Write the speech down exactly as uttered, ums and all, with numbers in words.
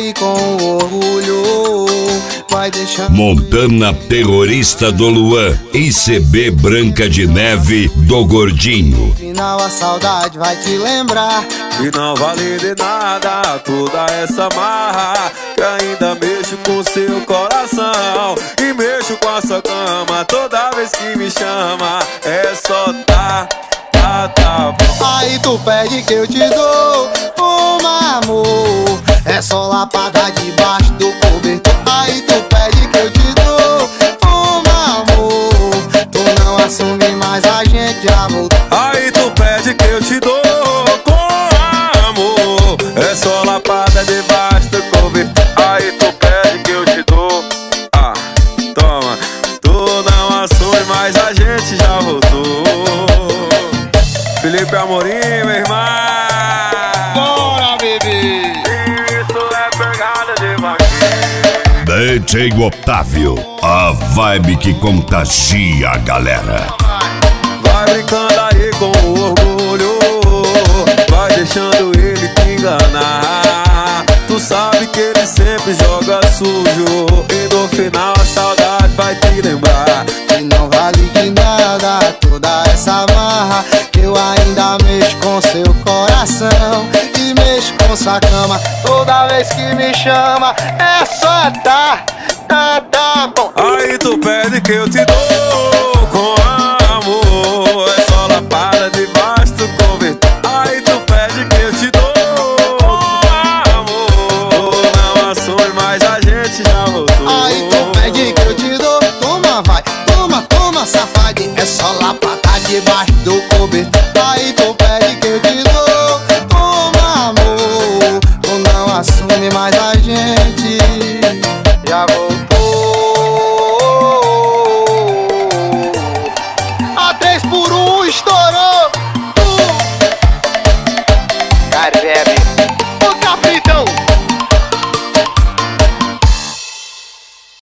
aí com orgulho, vai deixando. Montana Terrorista do Luan e C B Branca de Neve do Gordinho. No final a saudade vai te lembrar e não vale de nada toda essa marra, que ainda mexo com seu coração e mexo com a sua cama. Toda vez que me chama é só tá, tá, tá bom. Aí tu pede que eu te dou uma amor, é só lapada debaixo do cobertor. Aí tu pede que eu te dou uma amor, tu não assume mais, a gente já voltou. Aí tu pede que eu te dou com amor, é só lapada debaixo do cobertor. Aí tu pede que eu te dou, ah, toma, tu não assume mais, a gente já voltou. Felipe Amorim, meu irmão. Bora, bebê. Isso é pegada de vaqueiro. D J Otávio, a vibe que contagia a galera. Vai brincando aí com o orgulho, vai deixando ele te enganar. Tu sabe que ele sempre joga sujo e no final a saudade vai te lembrar. E não vale de nada toda essa marra, que eu ainda mexo com seu coração e mexo com sua cama. Toda vez que me chama é só tá, tá, tá bom. Aí tu pede que eu te dou com amor, é só lapada debaixo do cobertor. Aí tu pede que eu te dou com amor, não assume mais, a gente já voltou. Aí tu pede que eu te dou, toma vai, toma, toma safade, é só lapada debaixo do cobertor. Aí tu pede que eu te dou, toma amor, tu não assume mais, a gente já voltou. A três por um estourou. Uh. Carebe.